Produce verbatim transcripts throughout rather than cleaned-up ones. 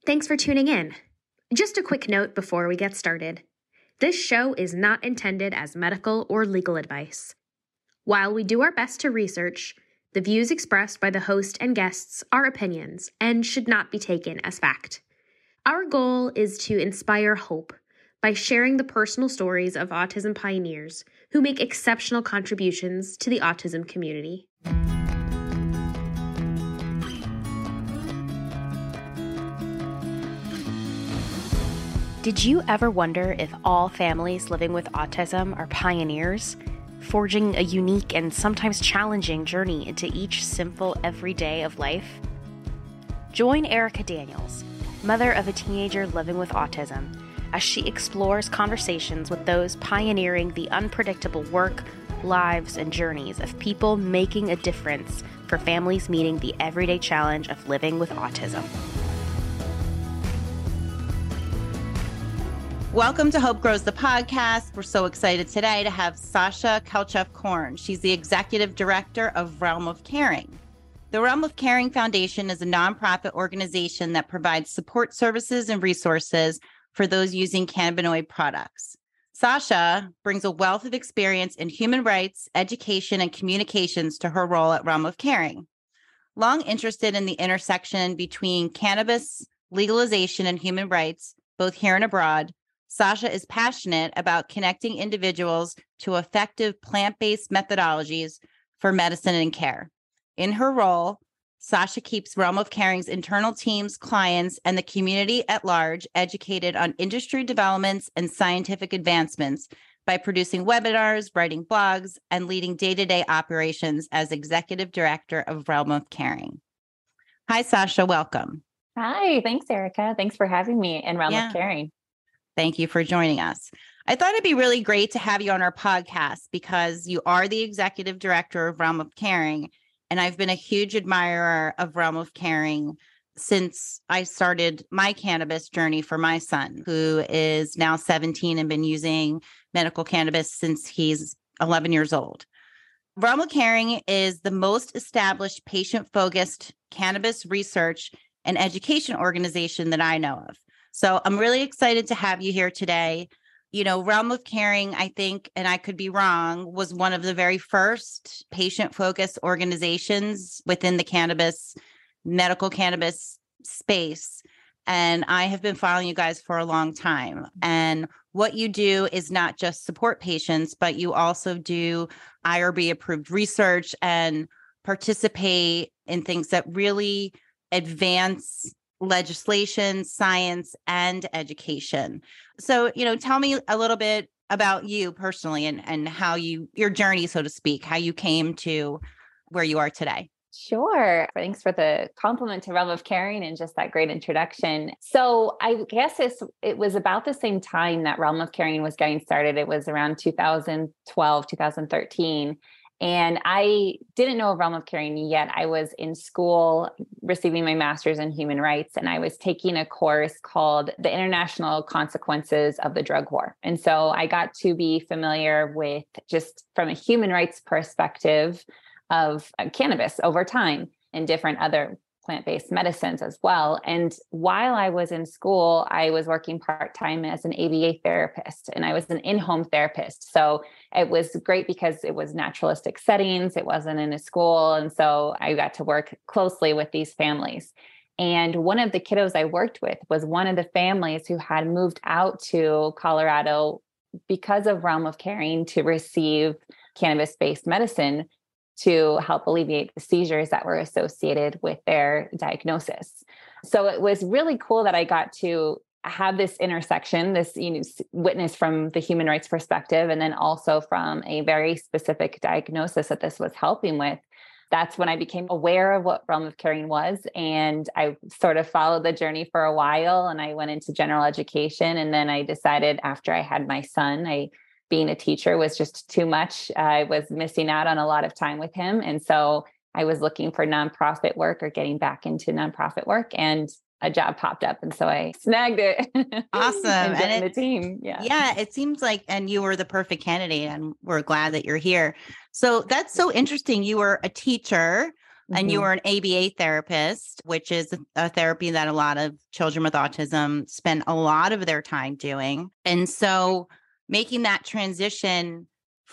Thanks for tuning in. Just a quick note before we get started. This show is not intended as medical or legal advice. While we do our best to research, the views expressed by the host and guests are opinions and should not be taken as fact. Our goal is to inspire hope by sharing the personal stories of autism pioneers who make exceptional contributions to the autism community. Did you ever wonder if all families living with autism are pioneers, forging a unique and sometimes challenging journey into each simple everyday of life? Join Erica Daniels, mother of a teenager living with autism, as she explores conversations with those pioneering the unpredictable work, lives, and journeys of people making a difference for families meeting the everyday challenge of living with autism. Welcome to Hope Grows, the podcast. We're so excited today to have Sasha Kelcheff-Korn. She's the executive director of Realm of Caring. The Realm of Caring Foundation is a nonprofit organization that provides support services and resources for those using cannabinoid products. Sasha brings a wealth of experience in human rights, education, and communications to her role at Realm of Caring. Long interested in the intersection between cannabis, legalization, and human rights, both here and abroad, Sasha is passionate about connecting individuals to effective plant-based methodologies for medicine and care. In her role, Sasha keeps Realm of Caring's internal teams, clients, and the community at large educated on industry developments and scientific advancements by producing webinars, writing blogs, and leading day-to-day operations as executive director of Realm of Caring. Hi, Sasha. Welcome. Hi. Thanks, Erica. Thanks for having me in Realm yeah. of Caring. Thank you for joining us. I thought it'd be really great to have you on our podcast because you are the executive director of Realm of Caring, and I've been a huge admirer of Realm of Caring since I started my cannabis journey for my son, who is now seventeen and been using medical cannabis since he's eleven years old. Realm of Caring is the most established patient-focused cannabis research and education organization that I know of. So I'm really excited to have you here today. You know, Realm of Caring, I think, and I could be wrong, was one of the very first patient-focused organizations within the cannabis, medical cannabis space. And I have been following you guys for a long time. And what you do is not just support patients, but you also do I R B-approved research and participate in things that really advance legislation, science, and education. So, you know, tell me a little bit about you personally and, and how you, your journey, so to speak, how you came to where you are today. Sure. Thanks for the compliment to Realm of Caring and just that great introduction. So I guess it's, it was about the same time that Realm of Caring was getting started. It was around two thousand twelve, two thousand thirteen. And I didn't know of Realm of Caring yet. I was in school receiving my master's in human rights, and I was taking a course called The International Consequences of the Drug War. And so I got to be familiar with, just from a human rights perspective, of cannabis over time and different other plant-based medicines as well. And while I was in school, I was working part-time as an A B A therapist, and I was an in-home therapist. So it was great because it was naturalistic settings. It wasn't in a school. And so I got to work closely with these families. And one of the kiddos I worked with was one of the families who had moved out to Colorado because of Realm of Caring to receive cannabis-based medicine to help alleviate the seizures that were associated with their diagnosis. So it was really cool that I got to have this intersection, this, you know, witness from the human rights perspective, and then also from a very specific diagnosis that this was helping with. That's when I became aware of what Realm of Caring was. And I sort of followed the journey for a while, and I went into general education. And then I decided after I had my son, I being a teacher was just too much. I was missing out on a lot of time with him. And so I was looking for nonprofit work or getting back into nonprofit work, and a job popped up. And so I snagged it. Awesome. and, and it, the team. Yeah. Yeah. It seems like, and you were the perfect candidate, and we're glad that you're here. So that's so interesting. You were a teacher. And you Mhm. were an A B A therapist, which is a therapy that a lot of children with autism spend a lot of their time doing. And so making that transition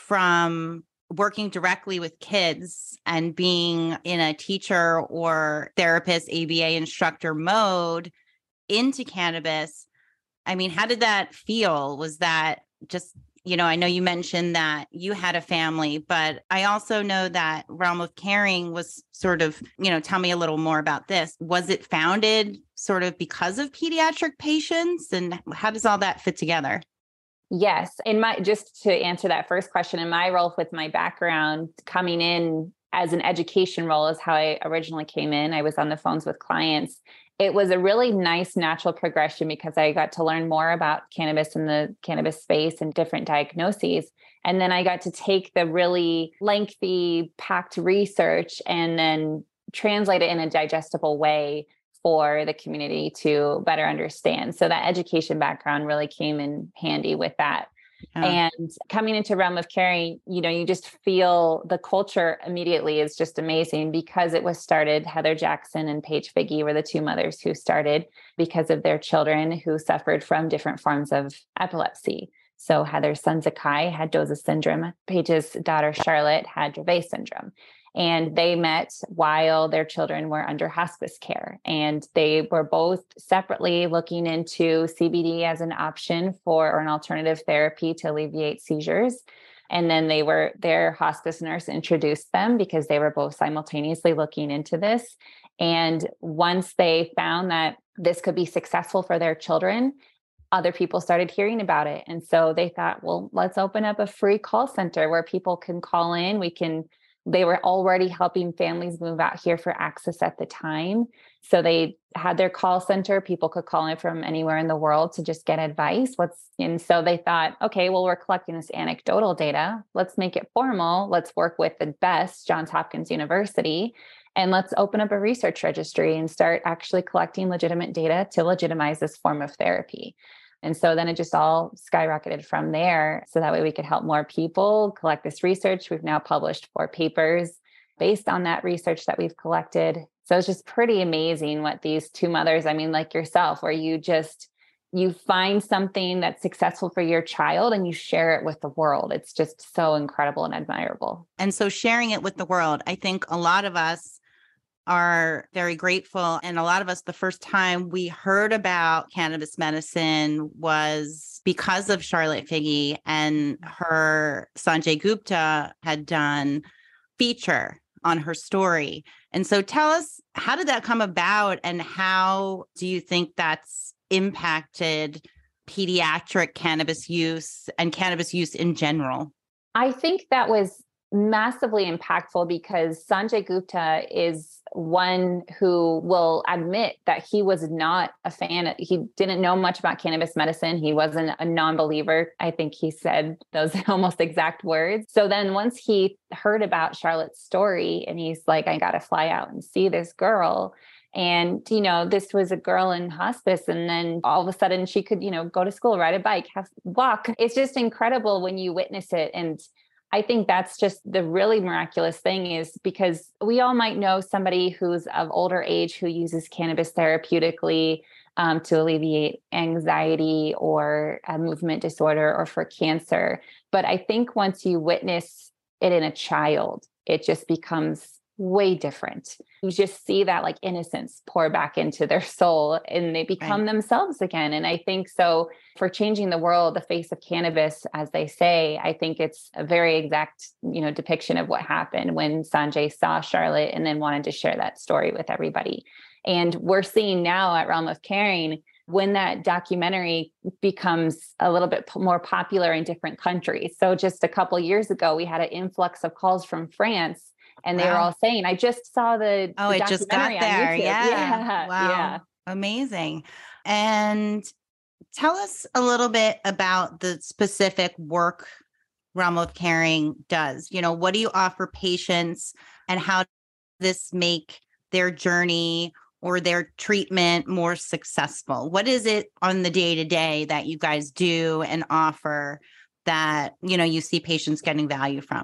from working directly with kids and being in a teacher or therapist, A B A instructor mode into cannabis, I mean, how did that feel? Was that just, you know, I know you mentioned that you had a family, but I also know that Realm of Caring was sort of, you know, tell me a little more about this. Was it founded sort of because of pediatric patients? And how does all that fit together? Yes. In my, just to answer that first question, in my role with my background coming in as an education role is how I originally came in. I was on the phones with clients. It was a really nice natural progression because I got to learn more about cannabis and the cannabis space and different diagnoses. And then I got to take the really lengthy, packed research and then translate it in a digestible way for the community to better understand. So that education background really came in handy with that. Yeah. And coming into Realm of Caring, you know, you just feel the culture immediately is just amazing because it was started. Heather Jackson and Paige Figge were the two mothers who started because of their children who suffered from different forms of epilepsy. So Heather's son Zakai had Doza syndrome. Paige's daughter Charlotte had Dravet syndrome. And they met while their children were under hospice care. And they were both separately looking into C B D as an option for or an alternative therapy to alleviate seizures. And then they were, their hospice nurse introduced them because they were both simultaneously looking into this. And once they found that this could be successful for their children, other people started hearing about it. And so they thought, well, let's open up a free call center where people can call in. We can They were already helping families move out here for access at the time. So they had their call center. People could call in from anywhere in the world to just get advice. What's and so they thought, okay, well, we're collecting this anecdotal data. Let's make it formal. Let's work with the best, Johns Hopkins University, and let's open up a research registry and start actually collecting legitimate data to legitimize this form of therapy. And so then it just all skyrocketed from there. So that way we could help more people collect this research. We've now published four papers based on that research that we've collected. So it's just pretty amazing what these two mothers, I mean, like yourself, where you just, you find something that's successful for your child and you share it with the world. It's just so incredible and admirable. And so sharing it with the world, I think a lot of us are very grateful. And a lot of us, the first time we heard about cannabis medicine was because of Charlotte Figge, and her Sanjay Gupta had done feature on her story. And so tell us, how did that come about and how do you think that's impacted pediatric cannabis use and cannabis use in general? I think that was massively impactful because Sanjay Gupta is one who will admit that he was not a fan. Of, he didn't know much about cannabis medicine. He wasn't a non-believer. I think he said those almost exact words. So then once he heard about Charlotte's story and he's like, I got to fly out and see this girl. And, you know, this was a girl in hospice. And then all of a sudden she could, you know, go to school, ride a bike, have walk. It's just incredible when you witness it. And I think that's just the really miraculous thing is because we all might know somebody who's of older age who uses cannabis therapeutically um, to alleviate anxiety or a movement disorder or for cancer. But I think once you witness it in a child, it just becomes way different. You just see that like innocence pour back into their soul and they become right. themselves again. And I think so for changing the world, the face of cannabis, as they say, I think it's a very exact, you know, depiction of what happened when Sanjay saw Charlotte and then wanted to share that story with everybody. And we're seeing now at Realm of Caring, when that documentary becomes a little bit more popular in different countries. So just a couple of years ago, we had an influx of calls from France. And they wow. were all saying, I just saw the, oh, the it just got there. Yeah. yeah. Wow. Yeah. Amazing. And tell us a little bit about the specific work Realm of Caring does. You know, what do you offer patients and how does this make their journey or their treatment more successful? What is it on the day to day that you guys do and offer that, you know, you see patients getting value from?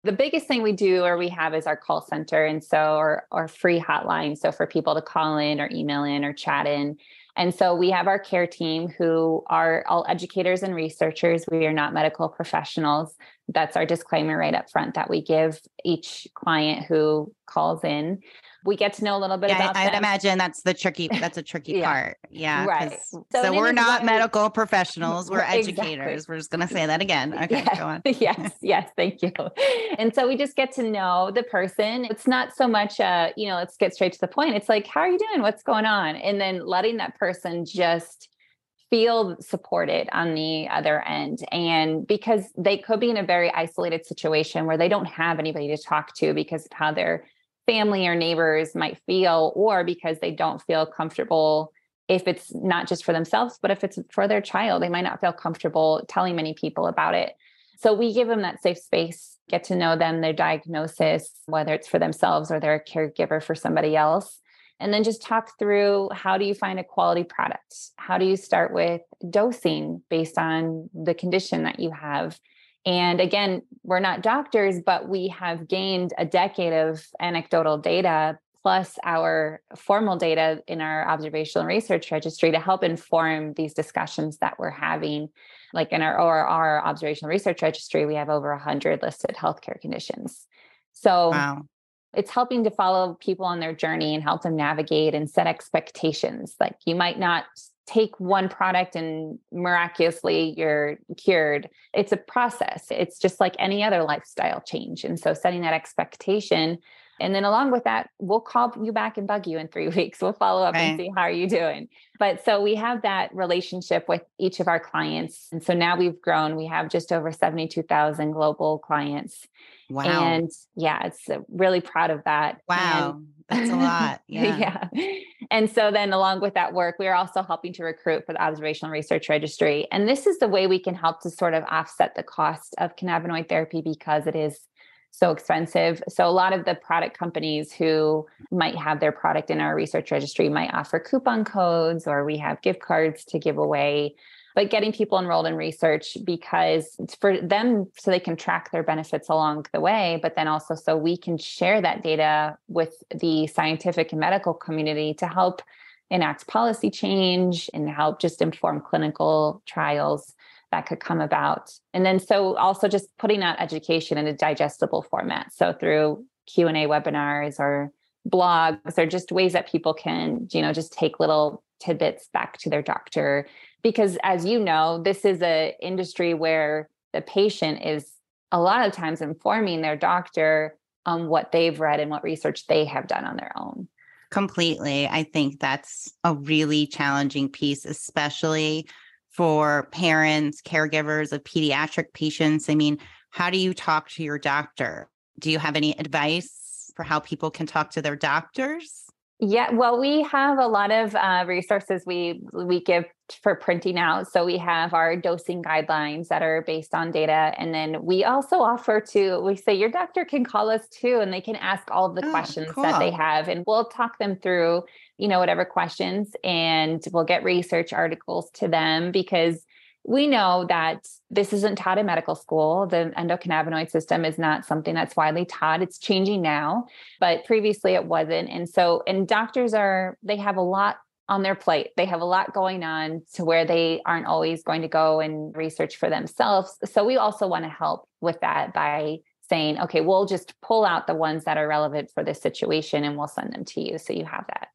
The biggest thing we do or we have is our call center. And so our, our free hotline. So for people to call in or email in or chat in. And so we have our care team who are all educators and researchers. We are not medical professionals. That's our disclaimer right up front that we give each client who calls in. We get to know a little bit yeah, about I, I'd them. imagine that's the tricky, that's a tricky yeah. part. Yeah. Right. So, So, so we're not why, medical professionals. We're exactly. educators. We're just going to say that again. Okay, yes, go on. yes, yes. Thank you. And so we just get to know the person. It's not so much, uh, you know, let's get straight to the point. It's like, how are you doing? What's going on? And then letting that person just feel supported on the other end. And because they could be in a very isolated situation where they don't have anybody to talk to because of how their family or neighbors might feel, or because they don't feel comfortable, if it's not just for themselves, but if it's for their child, they might not feel comfortable telling many people about it. So we give them that safe space, get to know them, their diagnosis, whether it's for themselves or they're a caregiver for somebody else. And then just talk through, how do you find a quality product? How do you start with dosing based on the condition that you have? And again, we're not doctors, but we have gained a decade of anecdotal data plus our formal data in our observational research registry to help inform these discussions that we're having. Like in our or our observational research registry, we have over one hundred listed healthcare conditions. So wow. It's helping to follow people on their journey and help them navigate and set expectations. Like, you might not take one product and miraculously you're cured. It's a process. It's just like any other lifestyle change. And so setting that expectation. And then along with that, we'll call you back and bug you in three weeks. We'll follow up right. and see how are you doing. But so we have that relationship with each of our clients. And so now we've grown. We have just over seventy-two thousand global clients. Wow. And yeah, it's uh, really proud of that. Wow. And, that's a lot. Yeah. yeah. And so then along with that work, we are also helping to recruit for the observational research registry. And this is the way we can help to sort of offset the cost of cannabinoid therapy because it is so expensive. So a lot of the product companies who might have their product in our research registry might offer coupon codes, or we have gift cards to give away. But getting people enrolled in research because it's for them so they can track their benefits along the way, but then also so we can share that data with the scientific and medical community to help enact policy change and help just inform clinical trials that could come about. And then so also just putting out education in a digestible format. So through Q and A webinars or blogs, or just ways that people can, you know, just take little tidbits back to their doctor. Because as you know, this is an industry where the patient is a lot of times informing their doctor on what they've read and what research they have done on their own. Completely. I think that's a really challenging piece, especially for parents, caregivers of pediatric patients. I mean, how do you talk to your doctor? Do you have any advice for how people can talk to their doctors? Yeah, well, we have a lot of uh, resources we we give for printing out. So we have our dosing guidelines that are based on data. And then we also offer to, we say your doctor can call us too, and they can ask all of the Oh, questions cool. that they have. And we'll talk them through, you know, whatever questions, and we'll get research articles to them, because we know that this isn't taught in medical school. The endocannabinoid system is not something that's widely taught. It's changing now, but previously it wasn't. And so, and doctors are, they have a lot on their plate. They have a lot going on to where they aren't always going to go and research for themselves. So we also want to help with that by saying, okay, we'll just pull out the ones that are relevant for this situation and we'll send them to you. So you have that.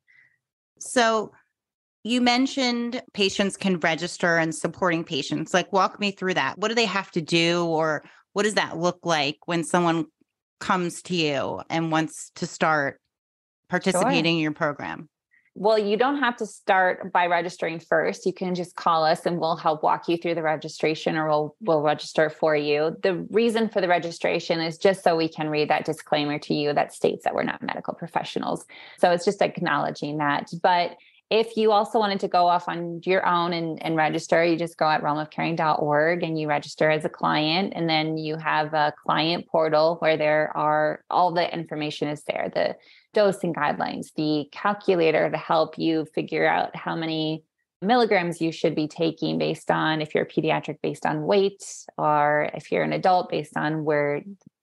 So you mentioned patients can register and supporting patients. Like, walk me through that. What do they have to do, or what does that look like when someone comes to you and wants to start participating Sure. in your program? Well, you don't have to start by registering first. You can just call us and we'll help walk you through the registration, or we'll we'll register for you. The reason for the registration is just so we can read that disclaimer to you that states that we're not medical professionals. So it's just acknowledging that. But if you also wanted to go off on your own and, and register, you just go at realm of caring dot org and you register as a client. And then you have a client portal where there are all the information is there, the dosing guidelines, the calculator to help you figure out how many milligrams you should be taking based on if you're a pediatric based on weight, or if you're an adult based on where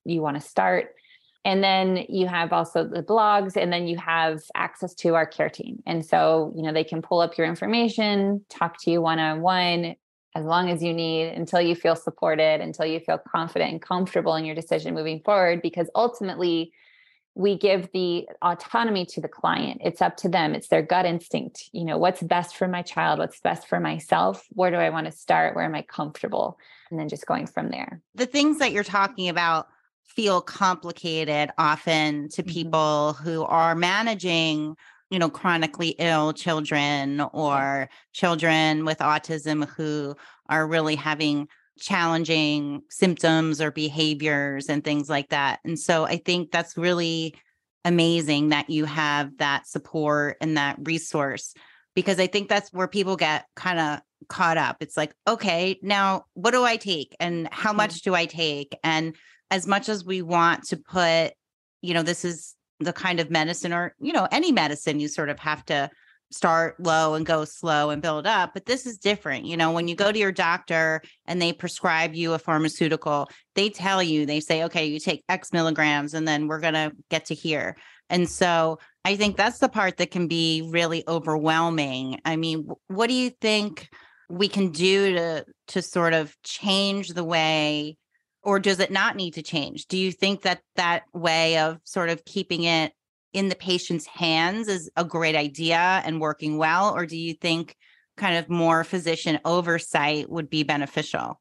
you want to start. And then you have also the blogs, and then you have access to our care team. And so, you know, they can pull up your information, talk to you one-on-one as long as you need, until you feel supported, until you feel confident and comfortable in your decision moving forward, because ultimately we give the autonomy to the client. It's up to them. It's their gut instinct. You know, what's best for my child? What's best for myself? Where do I want to start? Where am I comfortable? And then just going from there. The things that you're talking about feel complicated often to people who are managing, you know, chronically ill children or children with autism who are really having challenging symptoms or behaviors and things like that. And so I think that's really amazing that you have that support and that resource, because I think that's where people get kind of caught up. It's like, okay, now what do I take and how much do I take? And as much as we want to put, you know, this is the kind of medicine, or, you know, any medicine, you sort of have to start low and go slow and build up. But this is different. You know, when you go to your doctor and they prescribe you a pharmaceutical, they tell you, they say, okay, you take X milligrams and then we're going to get to here. And so I think that's the part that can be really overwhelming. I mean, what do you think we can do to, to sort of change the way, or does it not need to change? Do you think that that way of sort of keeping it in the patient's hands is a great idea and working well? Or do you think kind of more physician oversight would be beneficial?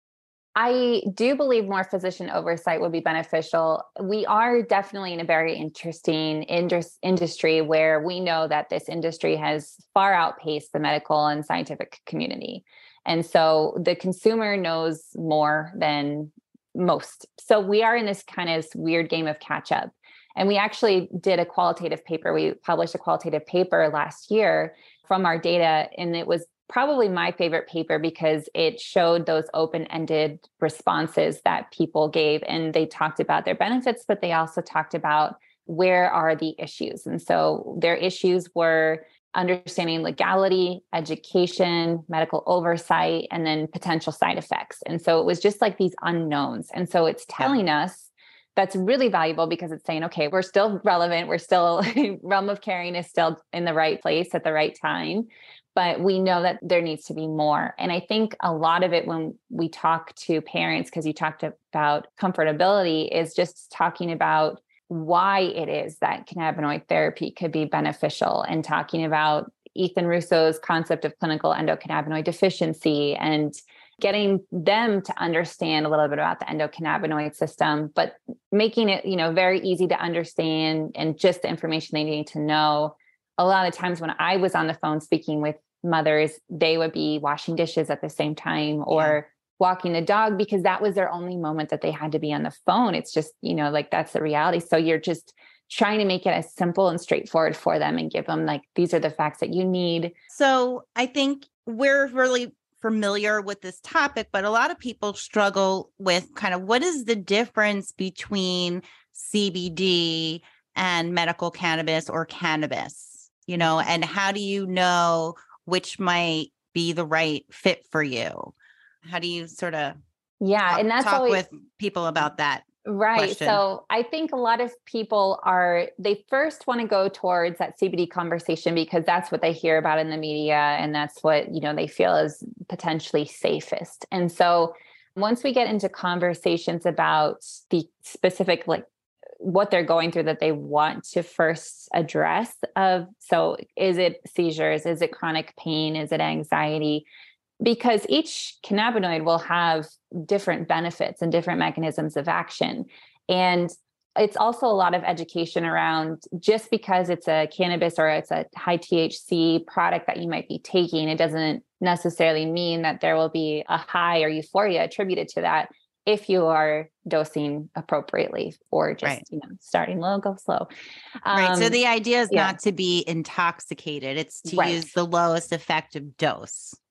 I do believe more physician oversight would be beneficial. We are definitely in a very interesting indus- industry where we know that this industry has far outpaced the medical and scientific community. And so the consumer knows more than most. So we are in this kind of weird game of catch up. And we actually did a qualitative paper. We published a qualitative paper last year from our data, and it was probably my favorite paper because it showed those open-ended responses that people gave, and they talked about their benefits, but they also talked about where are the issues. And so their issues were understanding legality, education, medical oversight, and then potential side effects. And so it was just like these unknowns. And so it's telling us that's really valuable because it's saying, okay, we're still relevant. We're still, Realm of Caring is still in the right place at the right time. But we know that there needs to be more. And I think a lot of it when we talk to parents, because you talked about comfortability, is just talking about why it is that cannabinoid therapy could be beneficial, and talking about Ethan Russo's concept of clinical endocannabinoid deficiency and getting them to understand a little bit about the endocannabinoid system, but making it, you know, very easy to understand and just the information they need to know. A lot of times when I was on the phone speaking with mothers, they would be washing dishes at the same time or yeah. walking the dog, because that was their only moment that they had to be on the phone. It's just, you know, like that's the reality. So you're just trying to make it as simple and straightforward for them and give them like, these are the facts that you need. So I think we're really familiar with this topic, but a lot of people struggle with kind of what is the difference between C B D and medical cannabis or cannabis, you know, and how do you know which might be the right fit for you? How do you sort of yeah, talk, and that's talk always, with people about that? Right. Question. So I think a lot of people are, they first want to go towards that C B D conversation because that's what they hear about in the media. And that's what, you know, they feel is potentially safest. And so once we get into conversations about the specific, like what they're going through that they want to first address of, so is it seizures? Is it chronic pain? Is it anxiety? Because each cannabinoid will have different benefits and different mechanisms of action. And it's also a lot of education around just because it's a cannabis or it's a high T H C product that you might be taking, it doesn't necessarily mean that there will be a high or euphoria attributed to that if you are dosing appropriately or just, right. you know, starting low, go slow. Um, right. So the idea is yeah. not to be intoxicated. It's to right. use the lowest effective dose.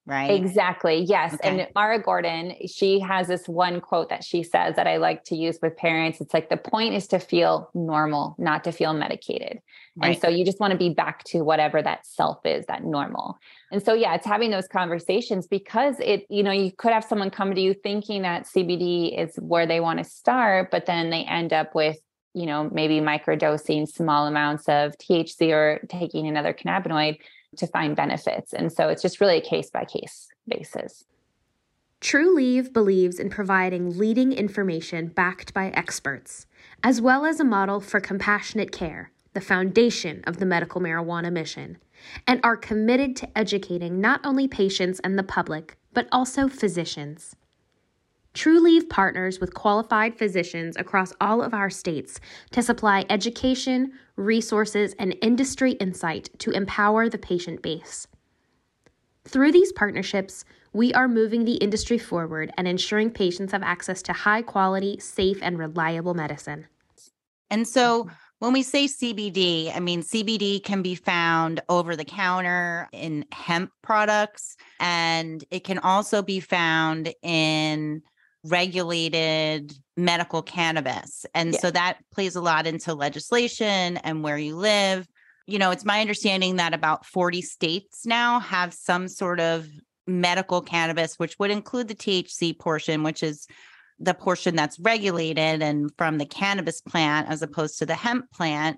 right? Exactly. Yes. Okay. And Mara Gordon, she has this one quote that she says that I like to use with parents. It's like, the point is to feel normal, not to feel medicated. Right. And so you just want to be back to whatever that self is, that normal. And so, yeah, it's having those conversations, because it, you know, you could have someone come to you thinking that C B D is where they want to start, but then they end up with, you know, maybe microdosing small amounts of T H C or taking another cannabinoid to find benefits. And so it's just really a case by case basis. Trulieve believes in providing leading information backed by experts, as well as a model for compassionate care, the foundation of the medical marijuana mission, and are committed to educating not only patients and the public, but also physicians. Trulieve partners with qualified physicians across all of our states to supply education, resources, and industry insight to empower the patient base. Through these partnerships, we are moving the industry forward and ensuring patients have access to high-quality, safe, and reliable medicine. And so when we say C B D, I mean, C B D can be found over the counter in hemp products, and it can also be found in regulated medical cannabis. And Yeah. so that plays a lot into legislation and where you live. You know, it's my understanding that about forty states now have some sort of medical cannabis, which would include the T H C portion, which is the portion that's regulated and from the cannabis plant as opposed to the hemp plant.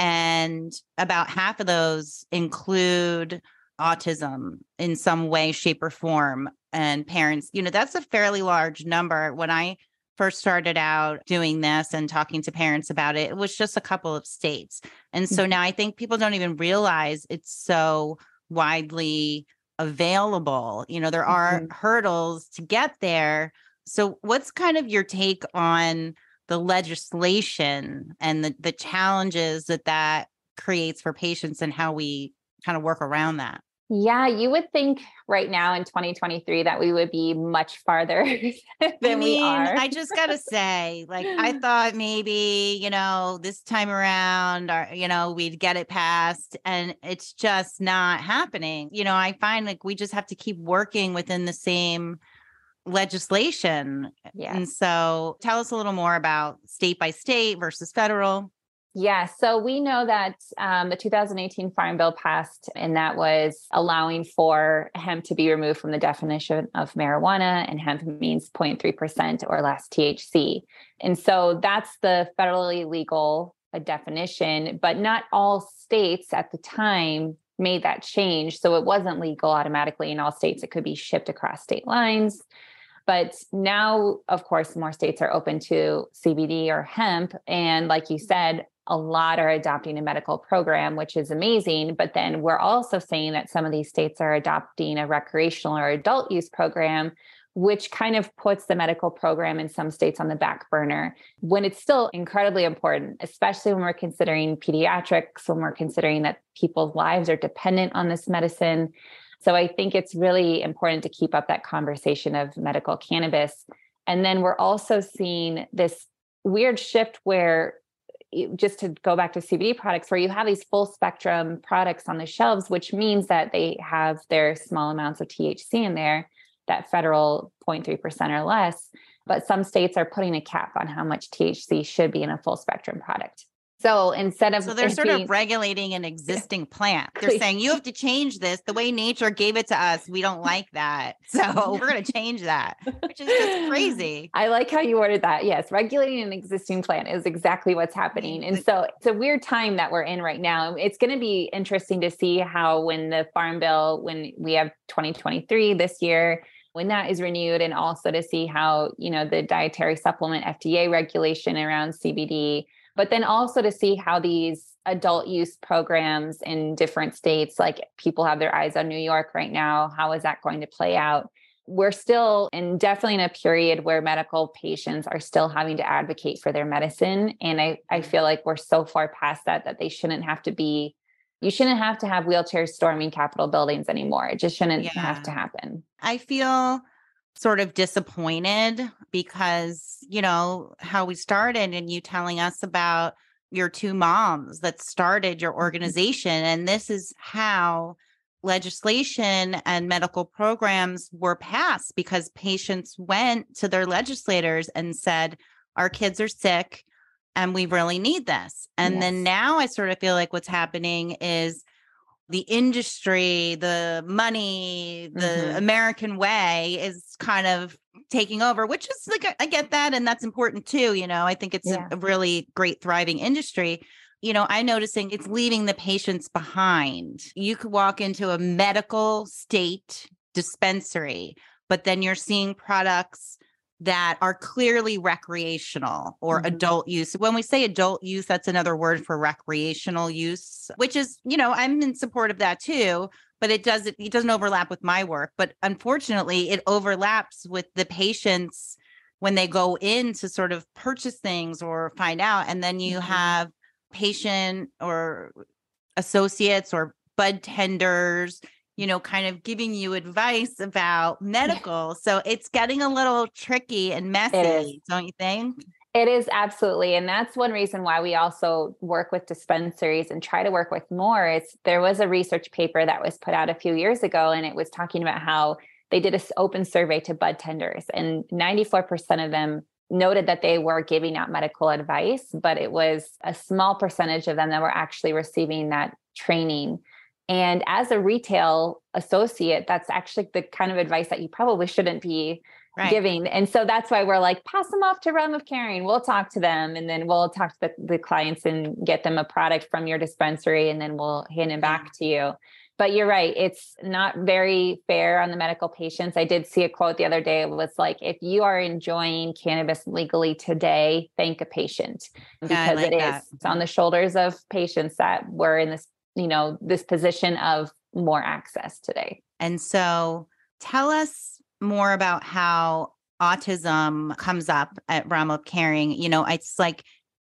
And about half of those include autism in some way, shape, or form. And parents, you know, that's a fairly large number. When I first started out doing this and talking to parents about it, it was just a couple of states. And so now I think people don't even realize it's so widely available. You know, there are Mhm. hurdles to get there. So what's kind of your take on the legislation and the, the challenges that that creates for patients and how we kind of work around that? Yeah, you would think right now in twenty twenty-three that we would be much farther than I mean, we are. I just got to say, like, I thought maybe, you know, this time around, or, you know, we'd get it passed, and it's just not happening. You know, I find like we just have to keep working within the same legislation. Yeah. And so tell us a little more about state by state versus federal. Yeah, so we know that um, the two thousand eighteen Farm Bill passed, and that was allowing for hemp to be removed from the definition of marijuana, and hemp means zero point three percent or less T H C. And so that's the federally legal uh, definition, but not all states at the time made that change. So it wasn't legal automatically in all states. It could be shipped across state lines. But now, of course, more states are open to C B D or hemp. And like you said, a lot are adopting a medical program, which is amazing. But then we're also saying that some of these states are adopting a recreational or adult use program, which kind of puts the medical program in some states on the back burner, when it's still incredibly important, especially when we're considering pediatrics, when we're considering that people's lives are dependent on this medicine. So I think it's really important to keep up that conversation of medical cannabis. And then we're also seeing this weird shift where, just to go back to C B D products, where you have these full spectrum products on the shelves, which means that they have their small amounts of T H C in there, that federal zero point three percent or less. But some states are putting a cap on how much T H C should be in a full spectrum product. So instead of So they're sort being, of regulating an existing plant. They're saying you have to change this. The way nature gave it to us, we don't like that. So we're going to change that, which is just crazy. I like how you ordered that. Yes, regulating an existing plant is exactly what's happening. And so it's a weird time that we're in right now. It's going to be interesting to see how, when the Farm Bill, when we have twenty twenty-three this year, when that is renewed, and also to see how, you know, the dietary supplement F D A regulation around C B D, but then also to see how these adult use programs in different states, like people have their eyes on New York right now. How is that going to play out? We're still in definitely in a period where medical patients are still having to advocate for their medicine. And I, I feel like we're so far past that, that they shouldn't have to be, you shouldn't have to have wheelchairs storming Capitol buildings anymore. It just shouldn't Yeah. have to happen. I feel sort of disappointed because, you know, how we started and you telling us about your two moms that started your organization. And this is how legislation and medical programs were passed because patients went to their legislators and said, our kids are sick and we really need this. And Yes. then now I sort of feel like what's happening is the industry, the money, the Mhm. American way is kind of taking over, which is like, I get that. And that's important too. You know, I think it's Yeah. a, a really great, thriving industry. You know, I'm noticing it's leaving the patients behind. You could walk into a medical state dispensary, but then you're seeing products that are clearly recreational or Mhm. adult use. When we say adult use, that's another word for recreational use, which is, you know, I'm in support of that too, but it doesn't, it doesn't overlap with my work. But unfortunately, it overlaps with the patients when they go in to sort of purchase things or find out. And then you Mhm. have patient or associates or bud tenders, you know, kind of giving you advice about medical. So it's getting a little tricky and It is. messy, don't you think? It is absolutely. And that's one reason why we also work with dispensaries and try to work with more. Is there was a research paper that was put out a few years ago, and it was talking about how they did an open survey to bud tenders, and ninety-four percent of them noted that they were giving out medical advice, but it was a small percentage of them that were actually receiving that training. And as a retail associate, that's actually the kind of advice that you probably shouldn't be Right. giving. And so that's why we're like, pass them off to Realm of Caring. We'll talk to them, and then we'll talk to the, the clients and get them a product from your dispensary, and then we'll hand it back to you. But you're right. It's not very fair on the medical patients. I did see a quote the other day. It was like, if you are enjoying cannabis legally today, thank a patient, Yeah, I because like it that. is it's on the shoulders of patients that were in this, you know, this position of more access today. And so tell us more about how autism comes up at Realm of Caring. You know, it's like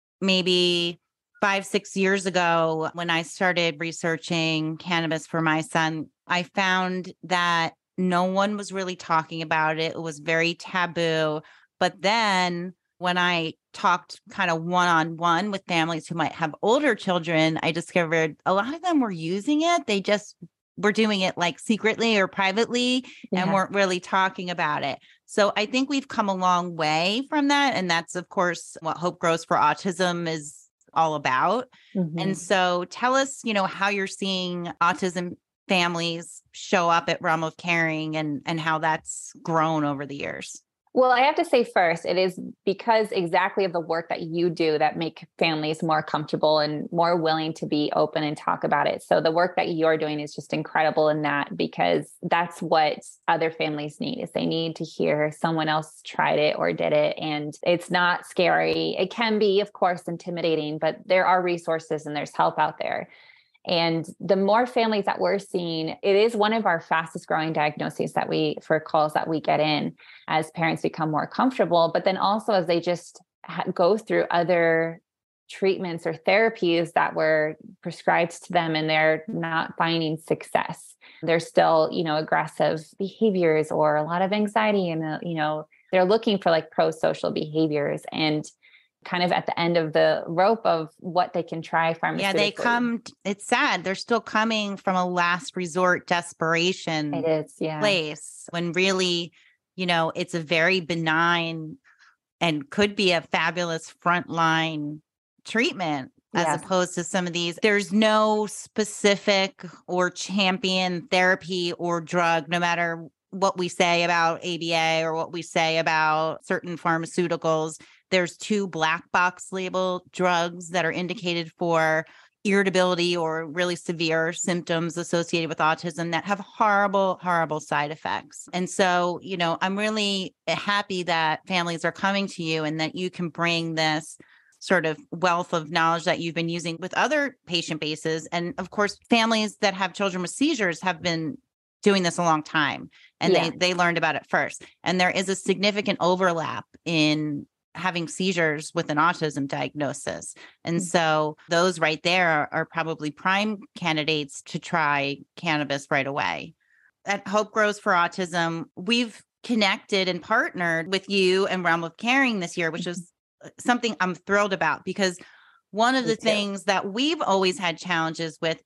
maybe five, six years ago when I started researching cannabis for my son, I found that no one was really talking about it. It was very taboo. But then when I talked kind of one-on-one with families who might have older children, I discovered a lot of them were using it. They just were doing it like secretly or privately Yeah. and weren't really talking about it. So I think we've come a long way from that. And that's, of course, what Hope Grows for Autism is all about. Mhm. And so tell us, you know, how you're seeing autism families show up at Realm of Caring and, and how that's grown over the years. Well, I have to say first, it is because exactly of the work that you do that make families more comfortable and more willing to be open and talk about it. So the work that you're doing is just incredible in that, because that's what other families need, is they need to hear someone else tried it or did it. And it's not scary. It can be, of course, intimidating, but there are resources and there's help out there. And the more families that we're seeing, it is one of our fastest growing diagnoses that we, for calls that we get in as parents become more comfortable, but then also as they just ha- go through other treatments or therapies that were prescribed to them and they're not finding success. There's still, you know, aggressive behaviors or a lot of anxiety, and, uh, you know, they're looking for like pro-social behaviors and kind of at the end of the rope of what they can try pharmaceutically. Yeah, they come, it's sad. They're still coming from a last resort desperation It is, yeah. place when really, you know, it's a very benign and could be a fabulous frontline treatment as Yes. opposed to some of these. There's no specific or champion therapy or drug, no matter what we say about A B A or what we say about certain pharmaceuticals. There's two black box label drugs that are indicated for irritability or really severe symptoms associated with autism that have horrible, horrible side effects. And so, you know, I'm really happy that families are coming to you and that you can bring this sort of wealth of knowledge that you've been using with other patient bases. And of course, families that have children with seizures have been doing this a long time, and Yeah. they they learned about it first. And there is a significant overlap in having seizures with an autism diagnosis. And Mm. so those right there are, are probably prime candidates to try cannabis right away. At Hope Grows for Autism, we've connected and partnered with you and Realm of Caring this year, which is something I'm thrilled about, because one of Me the too. things that we've always had challenges with is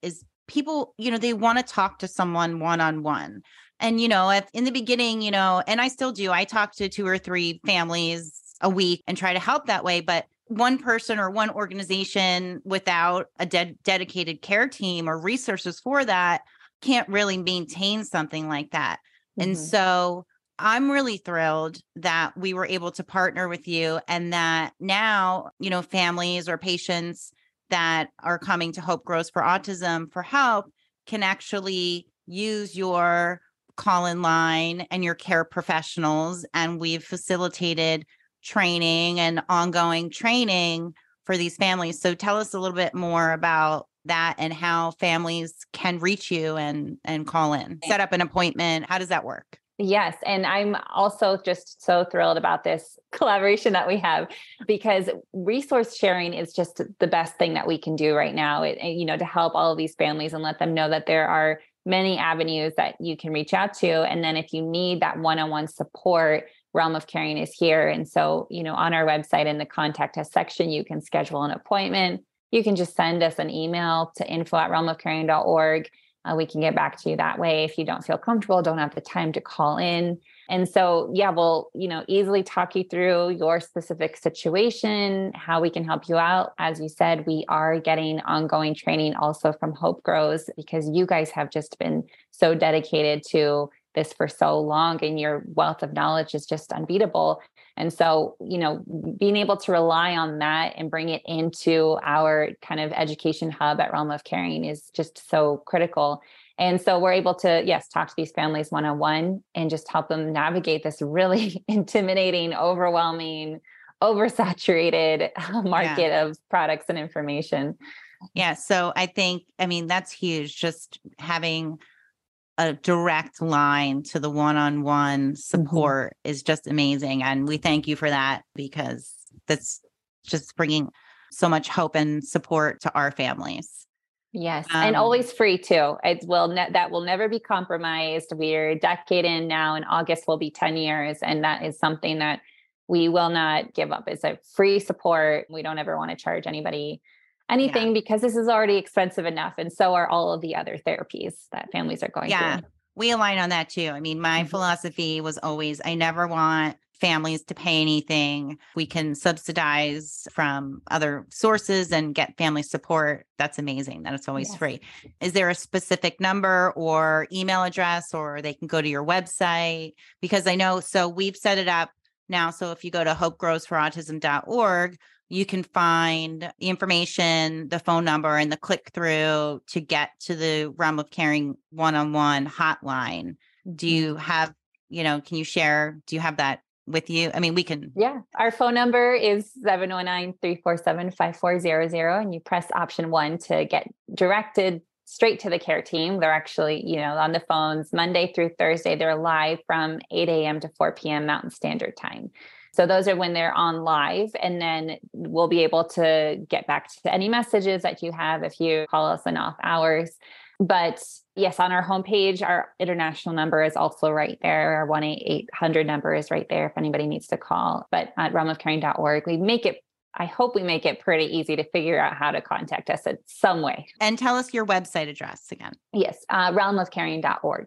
people, you know, they want to talk to someone one-on-one. And, you know, if in the beginning, you know, and I still do, I talk to two or three families a week and try to help that way. But one person or one organization without a de- dedicated care team or resources for that can't really maintain something like that. Mm-hmm. And so I'm really thrilled that we were able to partner with you and that now, you know, families or patients that are coming to Hope Grows for Autism for help can actually use your call-in line and your care professionals. And we've facilitated training and ongoing training for these families. So tell us a little bit more about that and how families can reach you and, and call in, set up an appointment. How does that work? Yes. And I'm also just so thrilled about this collaboration that we have, because resource sharing is just the best thing that we can do right now, it, you know, to help all of these families and let them know that there are many avenues that you can reach out to. And then if you need that one-on-one support, Realm of Caring is here. And so, you know, on our website in the contact us section, you can schedule an appointment. You can just send us an email to info at realm of caring dot org. Uh, we can get back to you that way if you don't feel comfortable, don't have the time to call in. And so, yeah, we'll, you know, easily talk you through your specific situation, how we can help you out. As you said, we are getting ongoing training also from Hope Grows, because you guys have just been so dedicated to this for so long, and your wealth of knowledge is just unbeatable. And so, you know, being able to rely on that and bring it into our kind of education hub at Realm of Caring is just so critical. And so we're able to, yes, talk to these families one-on-one and just help them navigate this really intimidating, overwhelming, oversaturated market yeah. of products and information. Yeah. So I think, I mean, that's huge. Just having a direct line to the one-on-one support mm-hmm. is just amazing. And we thank you for that, because that's just bringing so much hope and support to our families. Yes. Um, and always free too. It will ne- that will never be compromised. We're a decade in now. In August will be ten years. And that is something that we will not give up. It's a free support. We don't ever want to charge anybody anything yeah. because this is already expensive enough. And so are all of the other therapies that families are going yeah, through. We align on that too. I mean, my mm-hmm. philosophy was always, I never want families to pay anything. We can subsidize from other sources and get family support. That's amazing that it's always yes. free. Is there a specific number or email address, or they can go to your website? Because I know, so we've set it up now. So if you go to hope grows for autism dot org, you can find the information, the phone number, and the click through to get to the Realm of Caring one-on-one hotline. Do you have, you know, can you share, do you have that with you? I mean, we can. Yeah. Our phone number is seven oh nine, three four seven, five four zero zero. And you press option one to get directed straight to the care team. They're actually, you know, on the phones Monday through Thursday. They're live from eight a.m. to four p.m. Mountain Standard Time. So those are when they're on live, and then we'll be able to get back to any messages that you have if you call us in off hours. But yes, on our homepage, our international number is also right there. Our one eight eight hundred number is right there if anybody needs to call. But at realm of caring dot org, we make it, I hope we make it pretty easy to figure out how to contact us in some way. And tell us your website address again. Yes, uh, realm of caring dot org.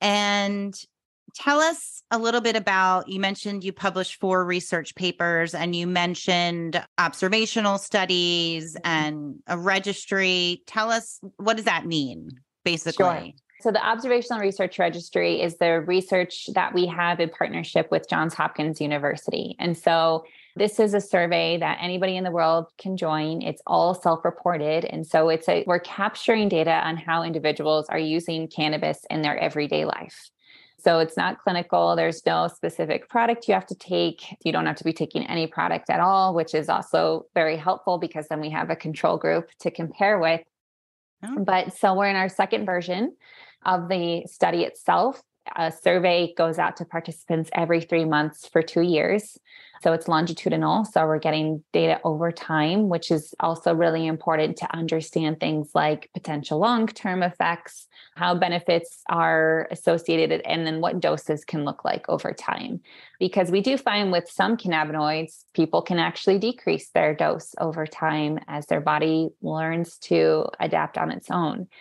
And tell us a little bit about, you mentioned you published four research papers, and you mentioned observational studies and a registry. Tell us, what does that mean, basically? Sure. So the Observational Research Registry is the research that we have in partnership with Johns Hopkins University. And so this is a survey that anybody in the world can join. It's all self-reported. And so it's a, we're capturing data on how individuals are using cannabis in their everyday life. So it's not clinical. There's no specific product you have to take. You don't have to be taking any product at all, which is also very helpful because then we have a control group to compare with. Oh. But so we're in our second version of the study itself. A survey goes out to participants every three months for two years. So it's longitudinal. So we're getting data over time, which is also really important to understand things like potential long-term effects, how benefits are associated, and then what doses can look like over time. Because we do find with some cannabinoids, people can actually decrease their dose over time as their body learns to adapt on its own.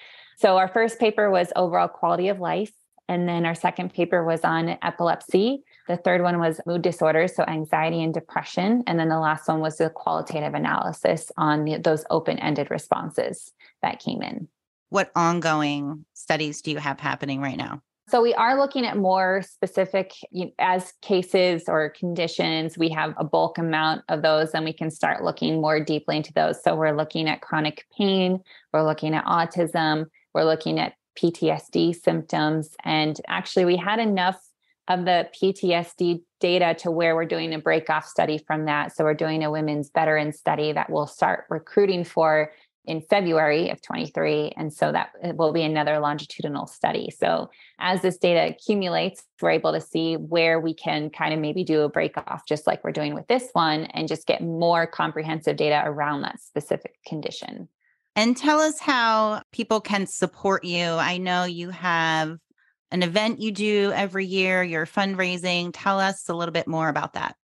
So our first paper was overall quality of life. And then our second paper was on epilepsy. The third one was mood disorders, so anxiety and depression. And then the last one was the qualitative analysis on the, those open-ended responses that came in. What ongoing studies do you have happening right now? So we are looking at more specific, you know, as cases or conditions, we have a bulk amount of those, and we can start looking more deeply into those. So we're looking at chronic pain, we're looking at autism, we're looking at P T S D symptoms. And actually we had enough of the P T S D data to where we're doing a breakoff study from that. So we're doing a women's veteran study that we'll start recruiting for in February of twenty-three. And so that will be another longitudinal study. So as this data accumulates, we're able to see where we can kind of maybe do a break off, just like we're doing with this one, and just get more comprehensive data around that specific condition. And tell us how people can support you. I know you have an event you do every year, you're fundraising. Tell us a little bit more about that.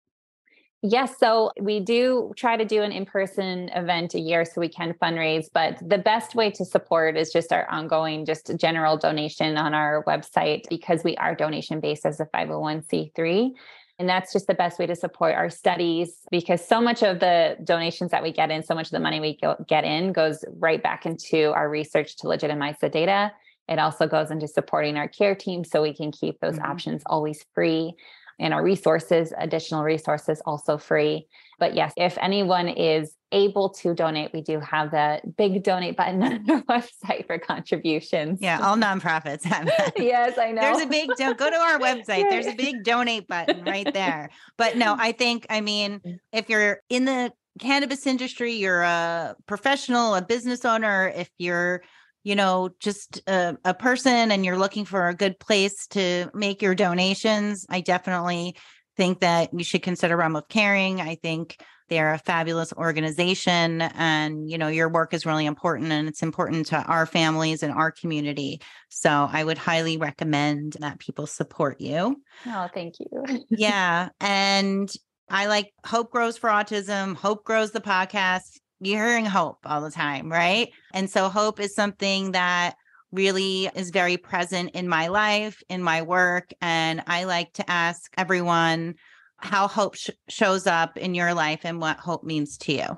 Yes. So we do try to do an in-person event a year so we can fundraise, but the best way to support is just our ongoing, just general donation on our website, because we are donation-based as a five oh one c three. And that's just the best way to support our studies, because so much of the donations that we get in, so much of the money we go, get in goes right back into our research to legitimize the data. It also goes into supporting our care team so we can keep those mm-hmm. options always free. And our resources, additional resources, also free. But yes, if anyone is able to donate, we do have the big donate button on our website for contributions. Yeah, all nonprofits have that. Yes, I know. There's a big, don't go to our website. There's a big donate button right there. But no, I think, I mean, if you're in the cannabis industry, you're a professional, a business owner, if you're you know, just a, a person and you're looking for a good place to make your donations, I definitely think that you should consider Realm of Caring. I think they're a fabulous organization, and, you know, your work is really important, and it's important to our families and our community. So I would highly recommend that people support you. Oh, thank you. Yeah. And I like Hope Grows for Autism, Hope Grows the podcast. You're hearing hope all the time, right? And so hope is something that really is very present in my life, in my work. And I like to ask everyone how hope sh- shows up in your life and what hope means to you.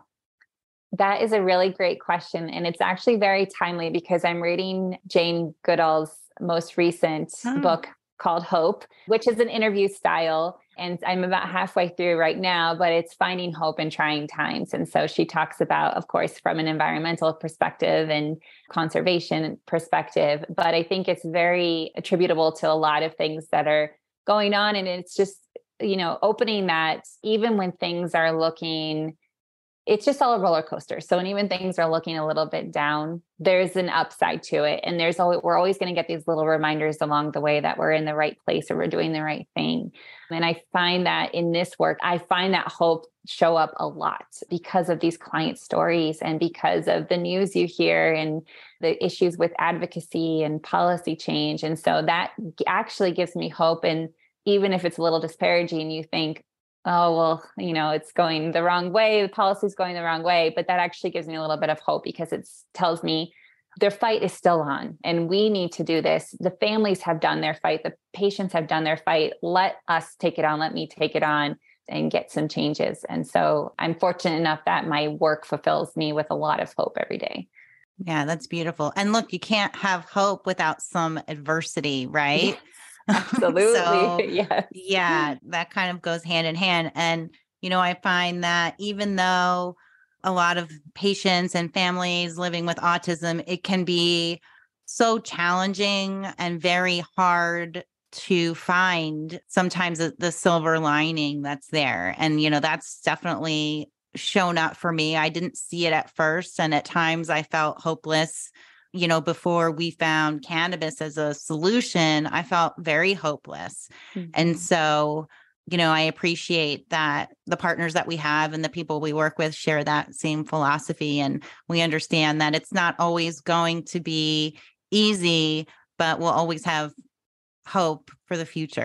That is a really great question. And it's actually very timely because I'm reading Jane Goodall's most recent oh. book called Hope, which is an interview style. And I'm about halfway through right now, but it's finding hope in trying times. And so she talks about, of course, from an environmental perspective and conservation perspective, but I think it's very attributable to a lot of things that are going on. And it's just, you know, opening that even when things are looking, it's just all a roller coaster. So when even things are looking a little bit down, there's an upside to it. And there's always, we're always going to get these little reminders along the way that we're in the right place or we're doing the right thing. And I find that in this work, I find that hope show up a lot because of these client stories and because of the news you hear and the issues with advocacy and policy change. And so that actually gives me hope. And even if it's a little disparaging, you think, oh, well, you know, it's going the wrong way. The policy is going the wrong way. But that actually gives me a little bit of hope because it tells me their fight is still on and we need to do this. The families have done their fight. The patients have done their fight. Let us take it on. Let me take it on and get some changes. And so I'm fortunate enough that my work fulfills me with a lot of hope every day. Yeah, that's beautiful. And look, you can't have hope without some adversity, right? Absolutely. so, yes. Yeah, that kind of goes hand in hand. And, you know, I find that even though a lot of patients and families living with autism, it can be so challenging and very hard to find sometimes the, the silver lining that's there. And, you know, that's definitely shown up for me. I didn't see it at first. And at times I felt hopeless. You know, before we found cannabis as a solution, I felt very hopeless. Mm-hmm. And so, you know, I appreciate that the partners that we have and the people we work with share that same philosophy. And we understand that it's not always going to be easy, but we'll always have hope for the future.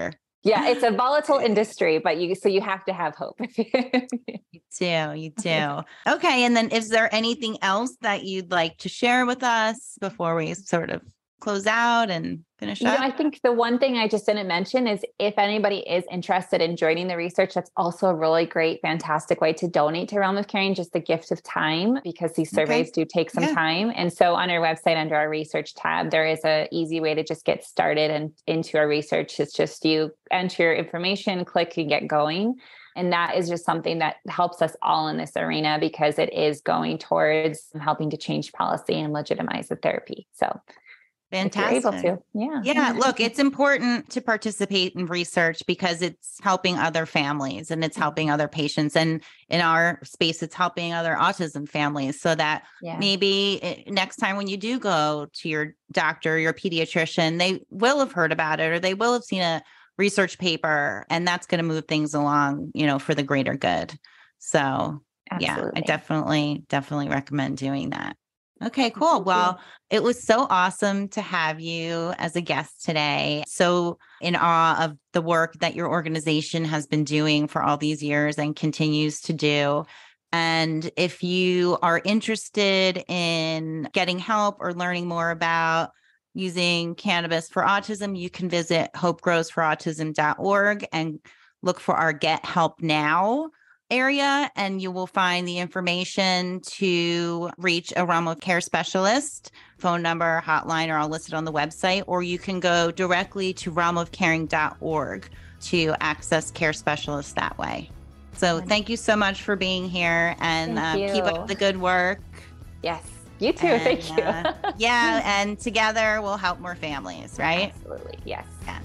Yeah, it's a volatile industry, but you so you have to have hope. You do, you do. Okay. And then is there anything else that you'd like to share with us before we sort of close out and finish You up? know, I think the one thing I just didn't mention is if anybody is interested in joining the research, that's also a really great, fantastic way to donate to Realm of Caring, just the gift of time, because these surveys okay. do take some yeah. time. And so on our website, under our research tab, there is a easy way to just get started and into our research. It's just you enter your information, click and get going. And that is just something that helps us all in this arena because it is going towards helping to change policy and legitimize the therapy. So fantastic. If you're able to. Yeah. Yeah. Look, it's important to participate in research because it's helping other families and it's helping other patients. And in our space, it's helping other autism families so that yeah. maybe next time when you do go to your doctor, your pediatrician, they will have heard about it or they will have seen a research paper and that's going to move things along, you know, for the greater good. So Absolutely. yeah, I definitely, definitely recommend doing that. Okay, cool. Well, it was so awesome to have you as a guest today. So in awe of the work that your organization has been doing for all these years and continues to do. And if you are interested in getting help or learning more about using cannabis for autism, you can visit hope grows for autism dot org and look for our Get Help Now area, and you will find the information to reach a Realm of Care specialist. Phone number, hotline are all listed on the website, or you can go directly to realm of caring dot org to access care specialists that way. So thank you so much for being here and uh, keep up the good work. Yes, you too. And, thank you. uh, yeah, and together we'll help more families, right? Absolutely. Yes. Yes.